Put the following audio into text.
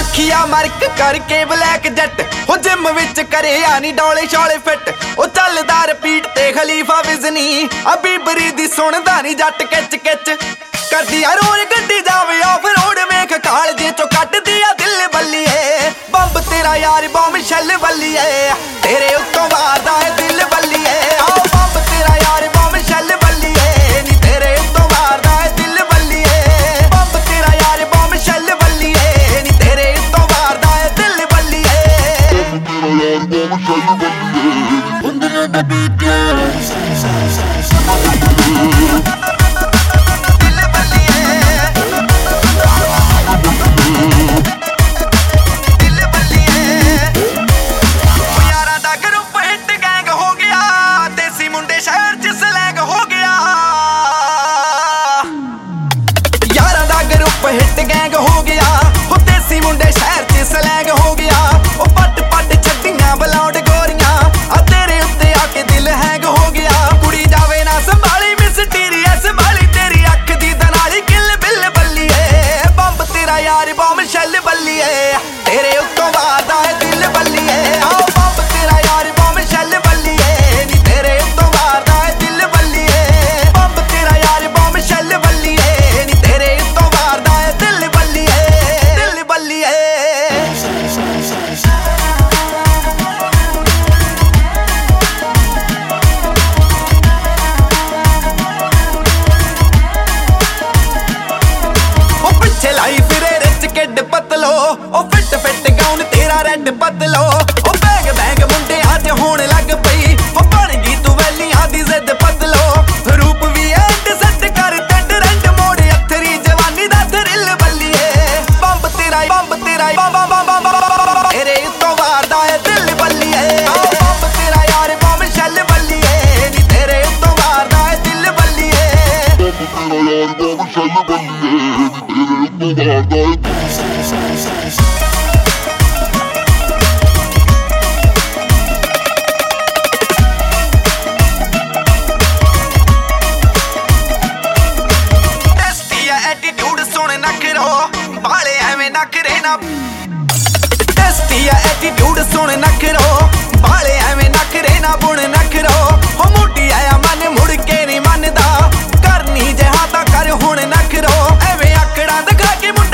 अखिया मरक करके ब्लैक जट हो जिम विच करे यानी डोले शोले फिट ओ चलदा रिपीट ते खलीफा विजनी अभी बरी दी सुनदा नी जट किच किच करदी आ रोज गड्डी जावे ऑफ रोड वेख काल जे चो कट दिया दिल बल्लीए बंब तेरा यार बम शैल बल्लीए तेरे उत्तों वारदा है दिल बल्लीए आओ बंब तेरा यार बम शैल बल्लीए नी तेरे उत्तों वारदा है दिल बल्लीए बंब तेरा यार बम शैल बल्लीए नी तेरे उत्तों वारदा है दिल बल्लीए बंदे दा बीट हिट गैंग हो गया वो देसी मुंडे शहर च स्लैंग हो गया वो पट पट छट्टियां बलौंड गोरियां आ तेरे उत्ते आके दिल हैंग हो गया कुड़ी जावे ना संभाली मिस्टीरियस बाली तेरी अख दी दनाली किल बिल बल्लीए बंब तेरा यार बम शैल बल्लीए तेरे उत्तों वारदा है दिल बल्लीए आओ बंब तेरा यार बम शैल बल्लीए नी तेरे उत्तों वारदा है दिल बल्लीए बंब तेरा यार बम शैल बल्लीए नी तेरे उत्तों वारदा है दिल बल्लीए दिल बल्लीए ओ पिछे लाई फिरे रिच किड पतलो ओ फिट फिट गाउन तेरा रेड बदलो ओ बैग बैग मुंडे आज होण लग पई ओ बन गई तू वैलियां दी जिद बदलो रूप भी एंड सेट कर टेंड रेंड मोड़ अथरी जवानी दा थ्रिल बल्लीए बंब तेरा बम तेरे उत्तों वारदा है दिल बल्लीए आओ बंब तेरा यार बम शैल बल्लीए नी तेरे उत्तों वारदा है दिल बल्लीए टेस्टी एटीट्यूड सुन नखरो बाले एवें नखरे ना टेस्टी एटीट्यूड सुन नखरो बाले एवें नखरे ना बुण नखरो हो मुंडी आया मन मुड़ के नहीं मनदा करनी जे हां तां कर हुण नखरो एवें आकड़ा दिखा के